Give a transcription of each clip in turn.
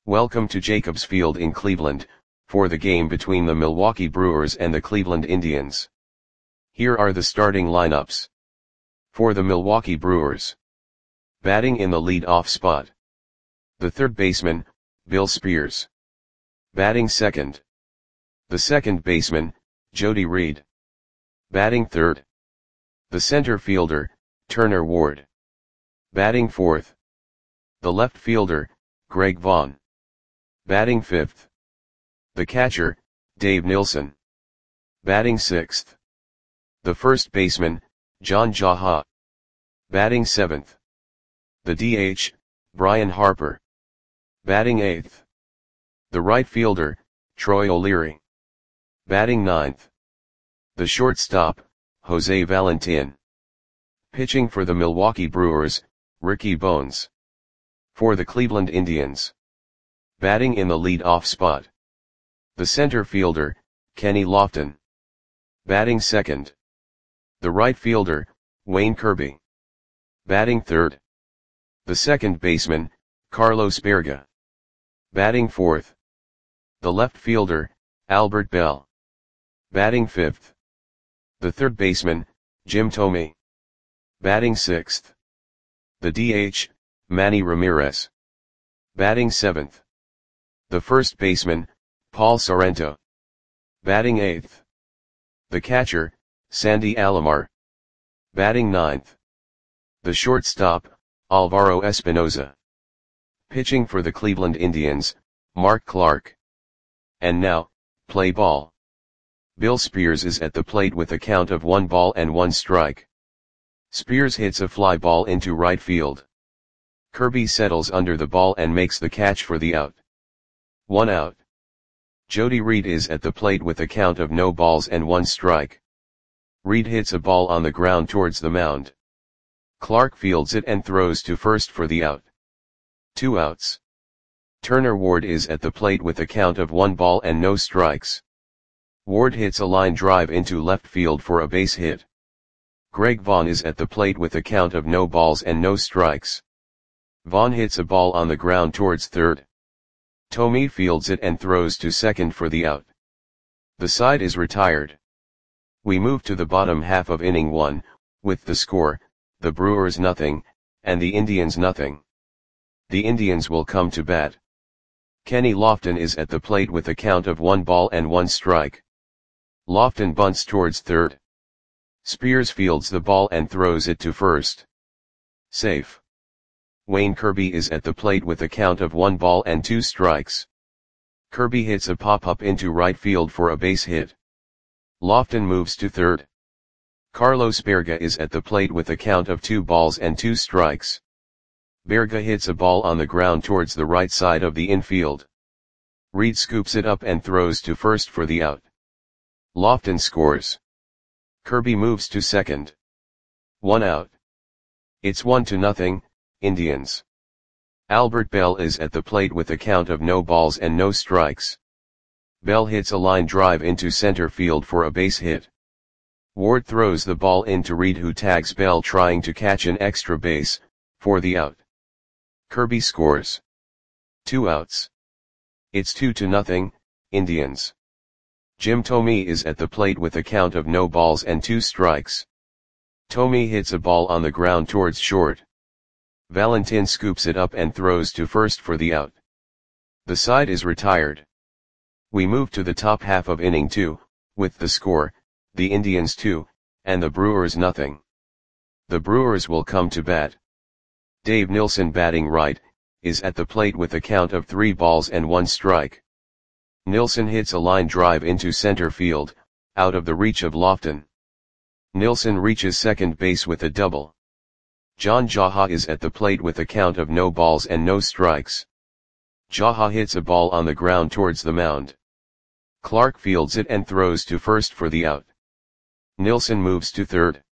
Welcome to Jacobs Field in Cleveland, for the game between the Milwaukee Brewers and the Cleveland Indians. Here are the starting lineups. For the Milwaukee Brewers. Batting in the lead-off spot. The third baseman, Bill Spears. Batting second. The second baseman, Jody Reed. Batting third. The center fielder, Turner Ward. Batting fourth. The left fielder, Greg Vaughn. Batting fifth. The catcher, Dave Nilsson. Batting sixth. The first baseman, John Jaha. Batting seventh. The DH, Brian Harper. Batting eighth. The right fielder, Troy O'Leary. Batting ninth. The shortstop, Jose Valentin. Pitching for the Milwaukee Brewers, Ricky Bones. For the Cleveland Indians. Batting in the lead-off spot. The center fielder, Kenny Lofton. Batting second. The right fielder, Wayne Kirby. Batting third. The second baseman, Carlos Berga. Batting fourth. The left fielder, Albert Bell. Batting fifth. The third baseman, Jim Thome. Batting sixth. The DH, Manny Ramirez. Batting seventh. The first baseman, Paul Sorrento. Batting eighth. The catcher, Sandy Alomar. Batting ninth. The shortstop, Alvaro Espinoza. Pitching for the Cleveland Indians, Mark Clark. And now, play ball. Bill Spears is at the plate with a count of 1-1 Spears hits a fly ball into right field. Kirby settles under the ball and makes the catch for the out. 1 out. Jody Reed is at the plate with a count of 0-1. Reed hits a ball on the ground towards the mound. Clark fields it and throws to first for the out. 2 outs. Turner Ward is at the plate with a count of 1-0. Ward hits a line drive into left field for a base hit. Greg Vaughn is at the plate with a count of 0-0. Vaughn hits a ball on the ground towards third. Thome fields it and throws to second for the out. The side is retired. We move to the bottom half of inning 1, with the score, the Brewers 0, and the Indians 0. The Indians will come to bat. Kenny Lofton is at the plate with a count of 1-1. Lofton bunts towards third. Spears fields the ball and throws it to first. Safe. Wayne Kirby is at the plate with a count of 1-2. Kirby hits a pop-up into right field for a base hit. Lofton moves to third. Carlos Berga is at the plate with a count of 2-2. Berga hits a ball on the ground towards the right side of the infield. Reed scoops it up and throws to first for the out. Lofton scores. Kirby moves to second. 1 out. It's 1-0, Indians. Albert Bell is at the plate with a count of 0-0. Bell hits a line drive into center field for a base hit. Ward throws the ball into Reed, who tags Bell trying to catch an extra base, for the out. Kirby scores. 2 outs. It's 2-0, Indians. Jim Thome is at the plate with a count of 0-2. Thome hits a ball on the ground towards short. Valentin scoops it up and throws to first for the out. The side is retired. We move to the top half of inning 2, with the score, the Indians 2, and the Brewers 0. The Brewers will come to bat. Dave Nilsson, batting right, is at the plate with a count of 3-1. Nilsson hits a line drive into center field, out of the reach of Lofton. Nilsson reaches second base with a double. John Jaha is at the plate with a count of 0-0. Jaha hits a ball on the ground towards the mound. Clark fields it and throws to first for the out. Nilsson moves to third.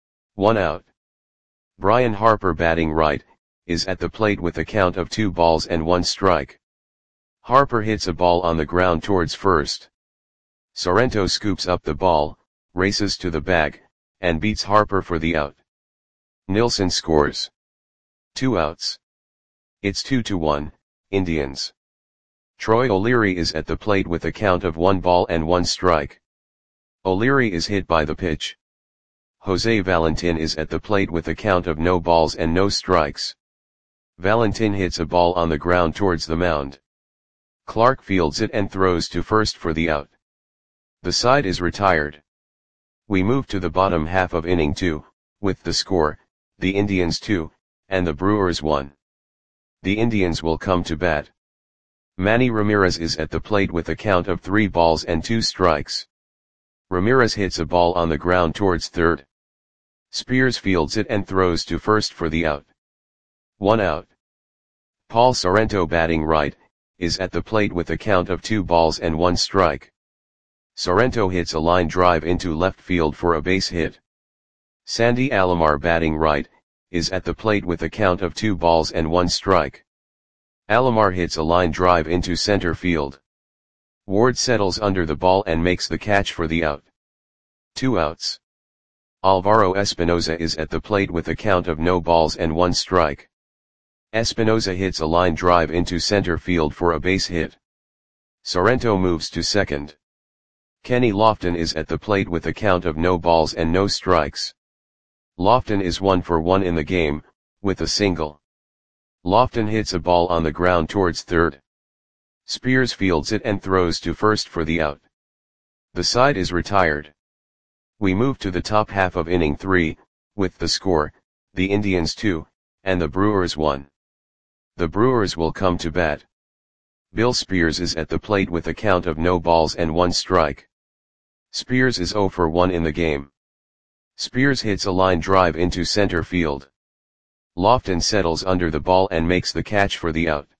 1 out. Brian Harper, batting right, is at the plate with a count of 2-1. Harper hits a ball on the ground towards first. Sorrento scoops up the ball, races to the bag, and beats Harper for the out. Nilsson scores. 2 outs. It's 2-1, Indians. Troy O'Leary is at the plate with a count of 1 ball and 1 strike. O'Leary is hit by the pitch. Jose Valentin is at the plate with a count of no balls and no strikes. Valentin hits a ball on the ground towards the mound. Clark fields it and throws to first for the out. The side is retired. We move to the bottom half of inning 2, with the score, the Indians 2, and the Brewers 1. The Indians will come to bat. Manny Ramirez is at the plate with a count of 3 balls and 2 strikes. Ramirez hits a ball on the ground towards third. Spears fields it and throws to first for the out. 1 out. Paul Sorrento, batting right, is at the plate with a count of 2 balls and 1 strike. Sorrento hits a line drive into left field for a base hit. Sandy Alomar, batting right, is at the plate with a count of 2 balls and 1 strike. Alomar hits a line drive into center field. Ward settles under the ball and makes the catch for the out. 2 outs. Alvaro Espinoza is at the plate with a count of no balls and 1 strike. Espinoza hits a line drive into center field for a base hit. Sorrento moves to second. Kenny Lofton is at the plate with a count of no balls and no strikes. Lofton is 1 for 1 in the game, with a single. Lofton hits a ball on the ground towards third. Spears fields it and throws to first for the out. The side is retired. We move to the top half of inning 3, with the score, the Indians 2, and the Brewers 1. The Brewers will come to bat. Bill Spears is at the plate with a count of no balls and 1 strike. Spears is 0 for 1 in the game. Spears hits a line drive into center field. Lofton settles under the ball and makes the catch for the out.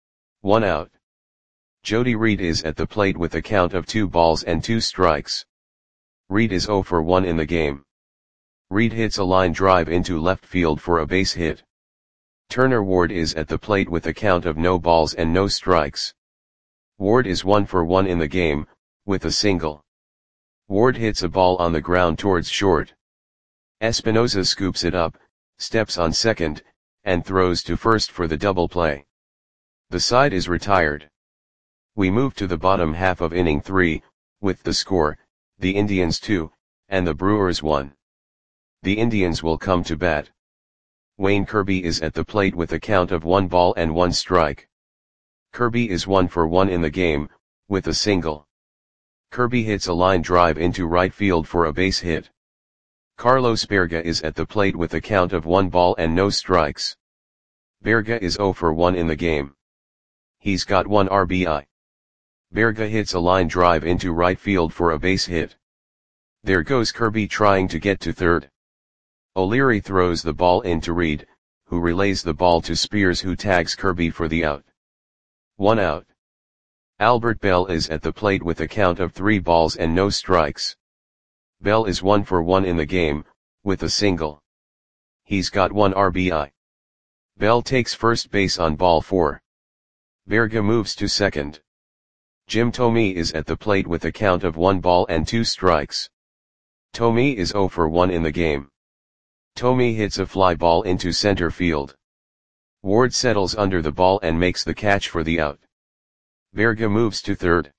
1 out. Jody Reed is at the plate with a count of 2 balls and 2 strikes. Reed is 0 for 1 in the game. Reed hits a line drive into left field for a base hit. Turner Ward is at the plate with a count of no balls and no strikes. Ward is 1 for 1 in the game, with a single. Ward hits a ball on the ground towards short. Espinoza scoops it up, steps on second, and throws to first for the double play. The side is retired. We move to the bottom half of inning 3, with the score, the Indians 2, and the Brewers 1. The Indians will come to bat. Wayne Kirby is at the plate with a count of 1 ball and 1 strike. Kirby is 1 for 1 in the game, with a single. Kirby hits a line drive into right field for a base hit. Carlos Berga is at the plate with a count of 1 ball and no strikes. Berga is 0 for 1 in the game. He's got 1 RBI. Berga hits a line drive into right field for a base hit. There goes Kirby trying to get to third. O'Leary throws the ball into Reed, who relays the ball to Spears, who tags Kirby for the out. 1 out. Albert Bell is at the plate with a count of 3 balls and no strikes. Bell is 1 for 1 in the game, with a single. He's got 1 RBI. Bell takes first base on ball 4. Berga moves to second. Jim Thome is at the plate with a count of 1 ball and 2 strikes. Thome is 0 for 1 in the game. Thome hits a fly ball into center field. Ward settles under the ball and makes the catch for the out. Berga moves to third.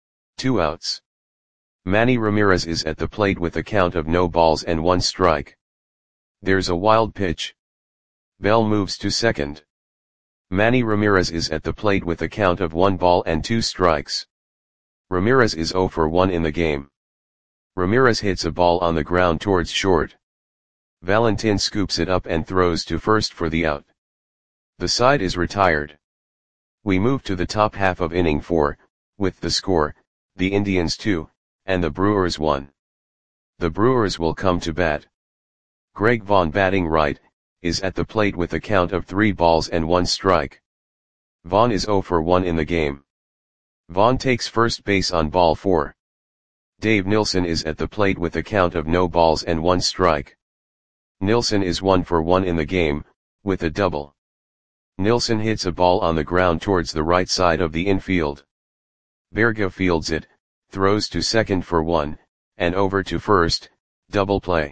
2 outs. Manny Ramirez is at the plate with a count of no balls and 1 strike. There's a wild pitch. Bell moves to second. Manny Ramirez is at the plate with a count of 1 ball and 2 strikes. Ramirez is 0 for 1 in the game. Ramirez hits a ball on the ground towards short. Valentin scoops it up and throws to first for the out. The side is retired. We move to the top half of inning 4, with the score, the Indians 2, and the Brewers 1. The Brewers will come to bat. Greg Vaughn, batting right, is at the plate with a count of 3 balls and 1 strike. Vaughn is 0 for 1 in the game. Vaughn takes first base on ball 4. Dave Nilsson is at the plate with a count of no balls and 1 strike. Nilsson is 1 for 1 in the game, with a double. Nilsson hits a ball on the ground towards the right side of the infield. Berga fields it, throws to second for 1, and over to first, double play.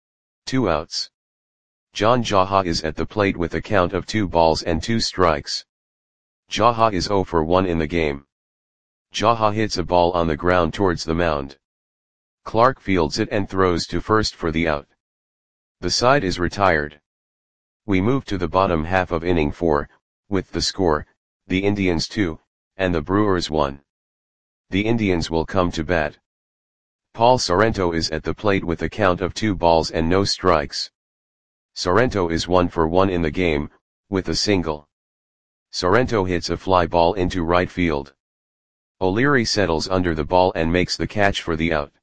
2 outs. John Jaha is at the plate with a count of 2 balls and 2 strikes. Jaha is 0 for 1 in the game. Jaha hits a ball on the ground towards the mound. Clark fields it and throws to first for the out. The side is retired. We move to the bottom half of inning 4, with the score, the Indians 2, and the Brewers 1. The Indians will come to bat. Paul Sorrento is at the plate with a count of 2 balls and no strikes. Sorrento is 1 for 1 in the game, with a single. Sorrento hits a fly ball into right field. O'Leary settles under the ball and makes the catch for the out.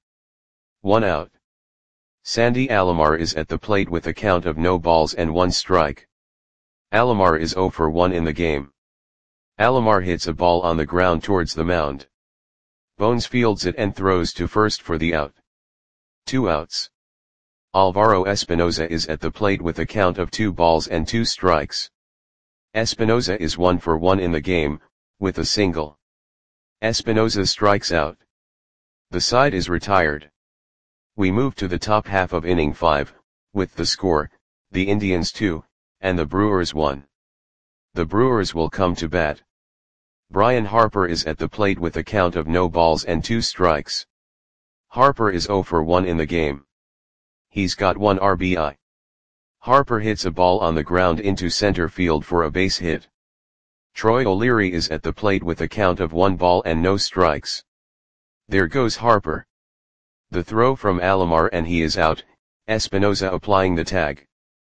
1 out. Sandy Alomar is at the plate with a count of no balls and 1 strike. Alomar is 0 for 1 in the game. Alomar hits a ball on the ground towards the mound. Bones fields it and throws to first for the out. 2 outs. Alvaro Espinoza is at the plate with a count of 2 balls and 2 strikes. Espinoza is 1 for 1 in the game, with a single. Espinoza strikes out. The side is retired. We move to the top half of inning 5, with the score, the Indians 2, and the Brewers 1. The Brewers will come to bat. Brian Harper is at the plate with a count of no balls and 2 strikes. Harper is 0 for 1 in the game. He's got 1 RBI. Harper hits a ball on the ground into center field for a base hit. Troy O'Leary is at the plate with a count of 1 ball and no strikes. There goes Harper. The throw from Alomar and he is out, Espinoza applying the tag.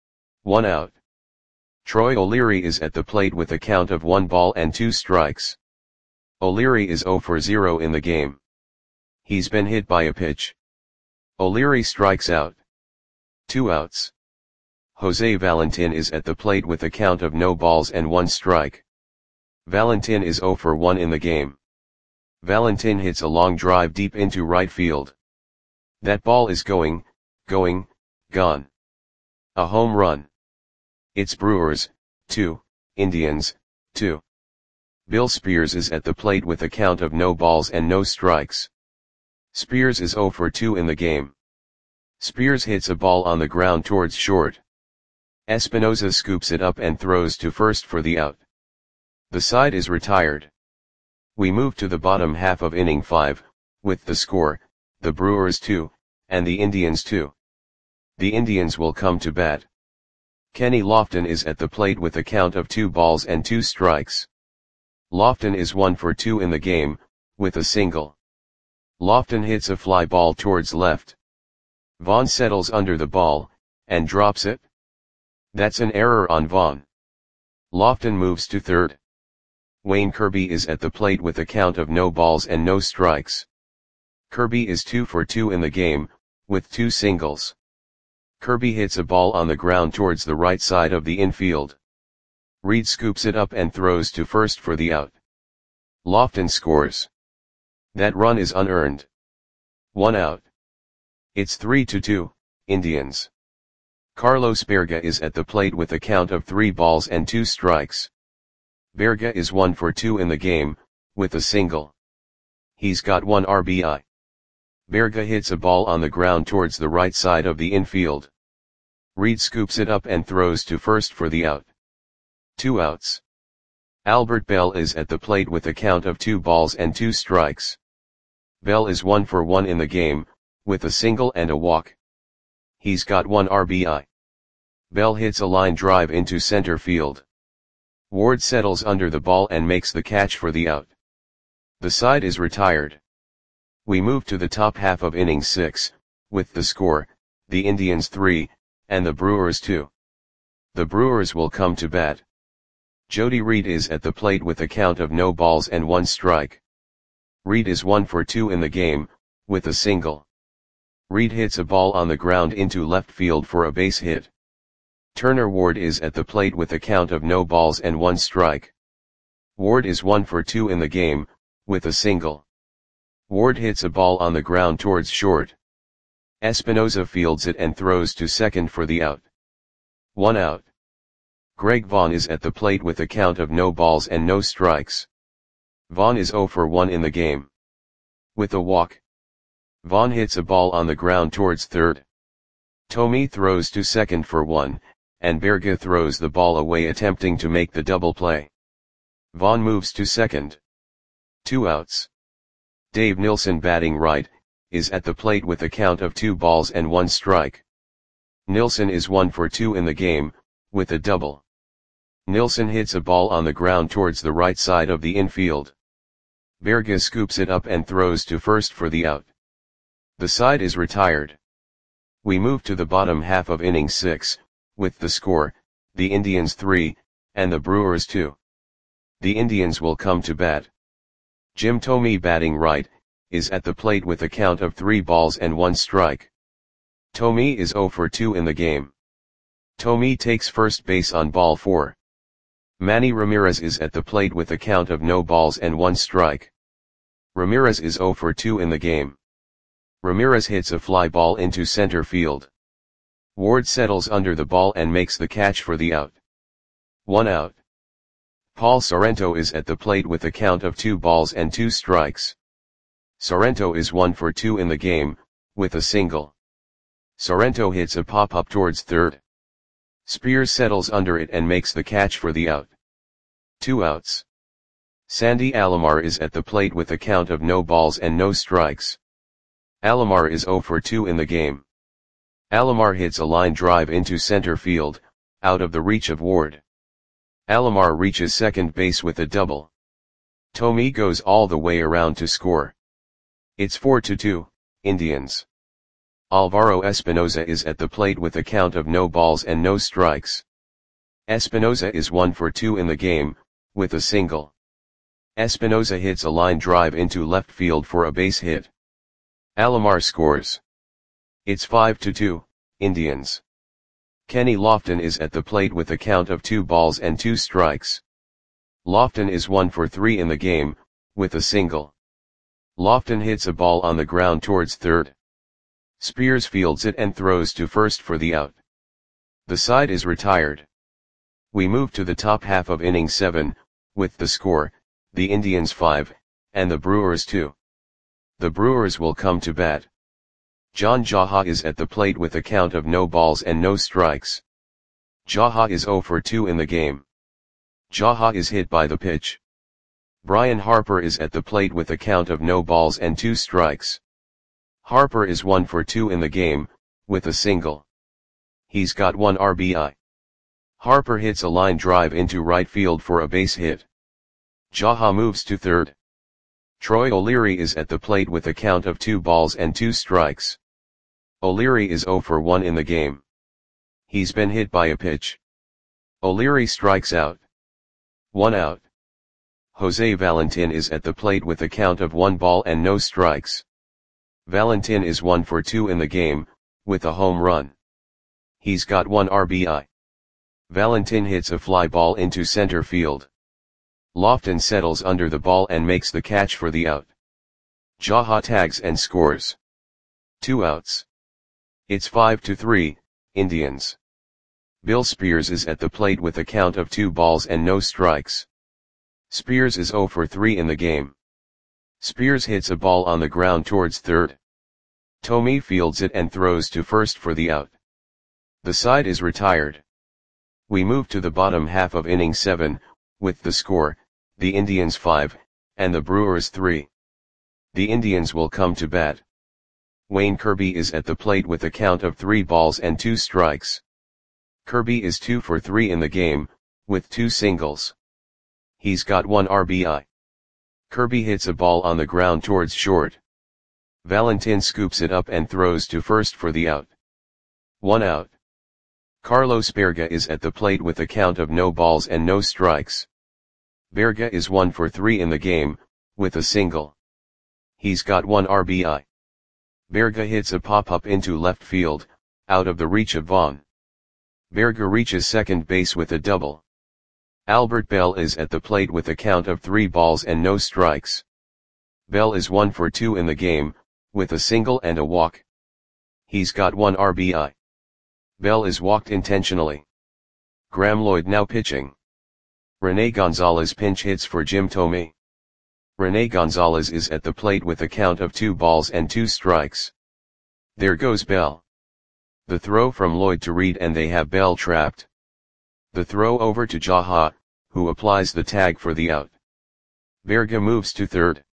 1 out. Troy O'Leary is at the plate with a count of 1 ball and 2 strikes. O'Leary is 0 for 0 in the game. He's been hit by a pitch. O'Leary strikes out. 2 outs. Jose Valentin is at the plate with a count of no balls and 1 strike. Valentin is 0 for 1 in the game. Valentin hits a long drive deep into right field. That ball is gone. A home run. It's Brewers, 2, Indians, 2. Bill Spears is at the plate with a count of no balls and no strikes. Spears is 0 for 2 in the game. Spears hits a ball on the ground towards short. Espinoza scoops it up and throws to first for the out. The side is retired. We move to the bottom half of inning 5, with the score, the Brewers 2, and the Indians 2. The Indians will come to bat. Kenny Lofton is at the plate with a count of 2 balls and 2 strikes. Lofton is 1 for 2 in the game, with a single. Lofton hits a fly ball towards left. Vaughn settles under the ball, and drops it. That's an error on Vaughn. Lofton moves to third. Wayne Kirby is at the plate with a count of no balls and no strikes. Kirby is 2 for 2 in the game, with 2 singles. Kirby hits a ball on the ground towards the right side of the infield. Reed scoops it up and throws to first for the out. Lofton scores. That run is unearned. 1 out. It's 3-2, Indians. Carlos Berga is at the plate with a count of 3 balls and 2 strikes. Berga is 1 for 2 in the game, with a single. He's got 1 RBI. Berga hits a ball on the ground towards the right side of the infield. Reed scoops it up and throws to first for the out. 2 outs. Albert Bell is at the plate with a count of 2 balls and 2 strikes. Bell is 1 for 1 in the game, with a single and a walk. He's got 1 RBI. Bell hits a line drive into center field. Ward settles under the ball and makes the catch for the out. The side is retired. We move to the top half of inning 6, with the score, the Indians 3, and the Brewers 2. The Brewers will come to bat. Jody Reed is at the plate with a count of no balls and 1 strike. Reed is 1 for 2 in the game, with a single. Reed hits a ball on the ground into left field for a base hit. Turner Ward is at the plate with a count of no balls and 1 strike. Ward is 1 for 2 in the game, with a single. Ward hits a ball on the ground towards short. Espinoza fields it and throws to second for the out. 1 out. Greg Vaughn is at the plate with a count of no balls and no strikes. Vaughn is 0 for 1 in the game. With a walk. Vaughn hits a ball on the ground towards third. Tomey throws to second for 1, and Berga throws the ball away attempting to make the double play. Vaughn moves to second. 2 outs. Dave Nilsson batting right, is at the plate with a count of 2 balls and 1 strike. Nilsson is 1 for 2 in the game, with a double. Nilsson hits a ball on the ground towards the right side of the infield. Berge scoops it up and throws to first for the out. The side is retired. We move to the bottom half of inning 6, with the score, the Indians 3, and the Brewers 2. The Indians will come to bat. Jim Thome batting right, is at the plate with a count of 3 balls and 1 strike. Thome is 0 for 2 in the game. Thome takes first base on ball 4. Manny Ramirez is at the plate with a count of no balls and 1 strike. Ramirez is 0 for 2 in the game. Ramirez hits a fly ball into center field. Ward settles under the ball and makes the catch for the out. 1 out. Paul Sorrento is at the plate with a count of 2 balls and 2 strikes. Sorrento is 1 for 2 in the game, with a single. Sorrento hits a pop-up towards third. Spears settles under it and makes the catch for the out. 2 outs. Sandy Alomar is at the plate with a count of no balls and no strikes. Alomar is 0 for 2 in the game. Alomar hits a line drive into center field, out of the reach of Ward. Alomar reaches second base with a double. Thome goes all the way around to score. It's 4-2, Indians. Alvaro Espinoza is at the plate with a count of no balls and no strikes. Espinoza is 1 for 2 in the game, with a single. Espinoza hits a line drive into left field for a base hit. Alomar scores. It's 5-2, Indians. Kenny Lofton is at the plate with a count of 2 balls and 2 strikes. Lofton is 1 for 3 in the game, with a single. Lofton hits a ball on the ground towards third. Spears fields it and throws to first for the out. The side is retired. We move to the top half of inning 7, with the score, the Indians 5, and the Brewers 2. The Brewers will come to bat. John Jaha is at the plate with a count of no balls and no strikes. Jaha is 0 for 2 in the game. Jaha is hit by the pitch. Brian Harper is at the plate with a count of no balls and 2 strikes. Harper is 1 for 2 in the game, with a single. He's got 1 RBI. Harper hits a line drive into right field for a base hit. Jaha moves to third. Troy O'Leary is at the plate with a count of 2 balls and 2 strikes. O'Leary is 0 for 1 in the game. He's been hit by a pitch. O'Leary strikes out. 1 out. Jose Valentin is at the plate with a count of 1 ball and no strikes. Valentin is 1 for 2 in the game, with a home run. He's got 1 RBI. Valentin hits a fly ball into center field. Lofton settles under the ball and makes the catch for the out. Jaha tags and scores. 2 outs. It's 5-3, Indians. Bill Spears is at the plate with a count of 2 balls and no strikes. Spears is 0 for 3 in the game. Spears hits a ball on the ground towards third. Thome fields it and throws to first for the out. The side is retired. We move to the bottom half of inning 7, with the score, the Indians 5, and the Brewers 3. The Indians will come to bat. Wayne Kirby is at the plate with a count of 3 balls and 2 strikes. Kirby is 2 for 3 in the game, with 2 singles. He's got 1 RBI. Kirby hits a ball on the ground towards short. Valentin scoops it up and throws to first for the out. 1 out. Carlos Berga is at the plate with a count of no balls and no strikes. Berga is 1 for 3 in the game, with a single. He's got 1 RBI. Berga hits a pop-up into left field, out of the reach of Vaughn. Berga reaches second base with a double. Albert Bell is at the plate with a count of 3 balls and no strikes. Bell is 1 for 2 in the game, with a single and a walk. He's got 1 RBI. Bell is walked intentionally. Graham Lloyd now pitching. Rene Gonzalez pinch hits for Jim Thome. Rene Gonzalez is at the plate with a count of 2 balls and 2 strikes. There goes Bell. The throw from Lloyd to Reed and they have Bell trapped. The throw over to Jaha, who applies the tag for the out. Berga moves to third.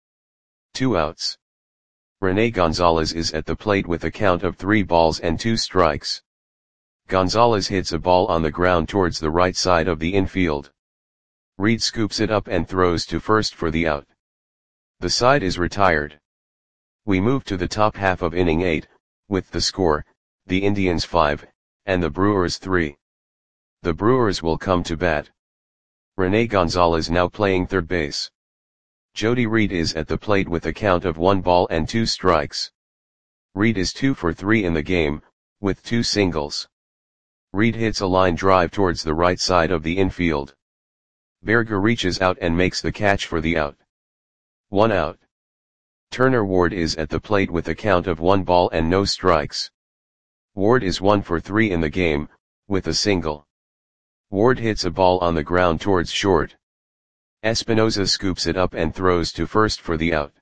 2 outs. Rene Gonzalez is at the plate with a count of 3 balls and 2 strikes. Gonzalez hits a ball on the ground towards the right side of the infield. Reed scoops it up and throws to first for the out. The side is retired. We move to the top half of inning 8, with the score, the Indians 5, and the Brewers 3. The Brewers will come to bat. Rene Gonzalez now playing third base. Jody Reed is at the plate with a count of 1 ball and 2 strikes. Reed is 2 for 3 in the game, with 2 singles. Reed hits a line drive towards the right side of the infield. Berga reaches out and makes the catch for the out. 1 out. Turner Ward is at the plate with a count of 1 ball and no strikes. Ward is 1 for 3 in the game, with a single. Ward hits a ball on the ground towards short. Espinosa scoops it up and throws to first for the out.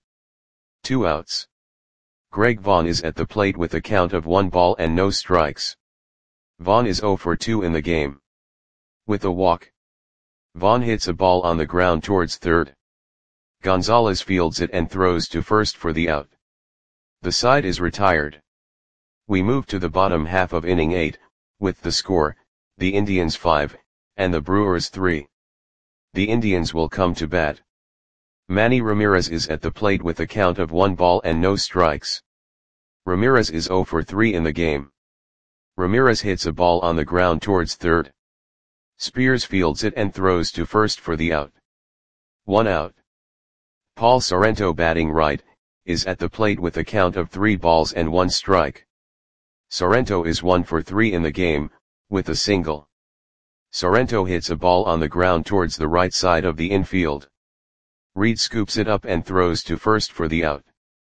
2 outs. Greg Vaughn is at the plate with a count of 1 ball and no strikes. Vaughn is 0 for 2 in the game. With a walk. Vaughn hits a ball on the ground towards third. Gonzalez fields it and throws to first for the out. The side is retired. We move to the bottom half of inning 8, with the score, the Indians 5, and the Brewers 3. The Indians will come to bat. Manny Ramirez is at the plate with a count of 1 ball and no strikes. Ramirez is 0 for 3 in the game. Ramirez hits a ball on the ground towards third. Spears fields it and throws to first for the out. 1 out. Paul Sorrento batting right, is at the plate with a count of 3 balls and 1 strike. Sorrento is 1 for 3 in the game, with a single. Sorrento hits a ball on the ground towards the right side of the infield. Reed scoops it up and throws to first for the out.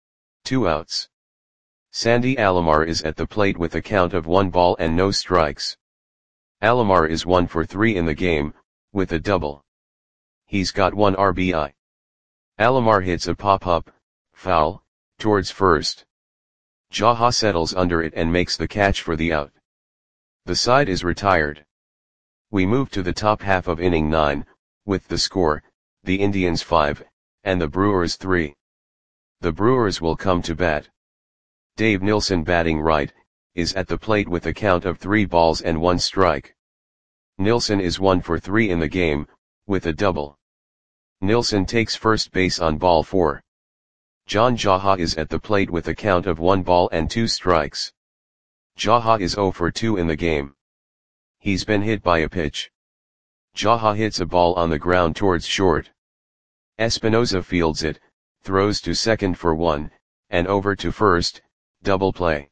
2 outs. Sandy Alomar is at the plate with a count of 1 ball and no strikes. Alomar is 1 for 3 in the game, with a double. He's got 1 RBI. Alomar hits a pop-up, foul, towards first. Jaha settles under it and makes the catch for the out. The side is retired. We move to the top half of inning 9, with the score, the Indians 5, and the Brewers 3. The Brewers will come to bat. Dave Nilsson batting right, is at the plate with a count of 3 balls and 1 strike. Nilsson is 1 for 3 in the game, with a double. Nilsson takes first base on ball 4. John Jaha is at the plate with a count of 1 ball and 2 strikes. Jaha is 0 for 2 in the game. He's been hit by a pitch. Jaha hits a ball on the ground towards short. Espinosa fields it, throws to second for 1, and over to first, double play.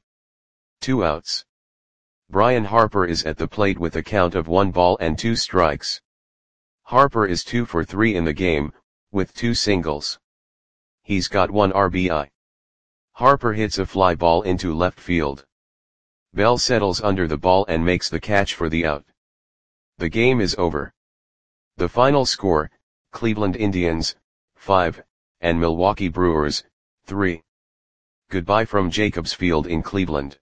2 outs. Brian Harper is at the plate with a count of 1 ball and 2 strikes. Harper is 2 for 3 in the game, with 2 singles. He's got 1 RBI. Harper hits a fly ball into left field. Bell settles under the ball and makes the catch for the out. The game is over. The final score, Cleveland Indians, 5, and Milwaukee Brewers, 3. Goodbye from Jacobs Field in Cleveland.